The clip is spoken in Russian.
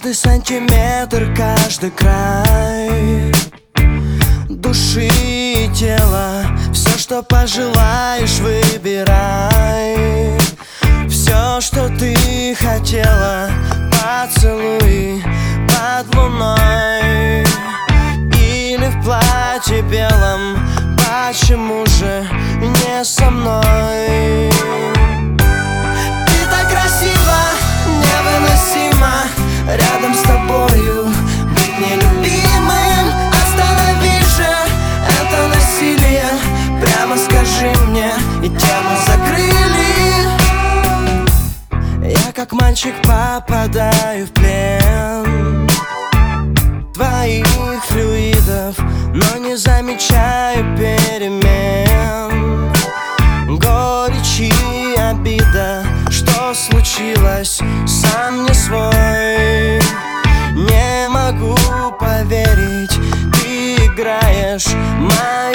Каждый сантиметр, каждый край души и тела. Все, что пожелаешь, выбирай. Все, что ты хотела, поцелуй под луной или в платье белом. Почему же не со мной? Ты так красива, невыносимо рядом с тобою быть нелюбимым. Останови же это насилие, прямо скажи мне, и тему закрыли. Я как мальчик попадаю в плен твоих флюидов, но не замечаю перемен. Горечь и обида, что случилось, сам не свой. Не могу поверить, ты играешь моей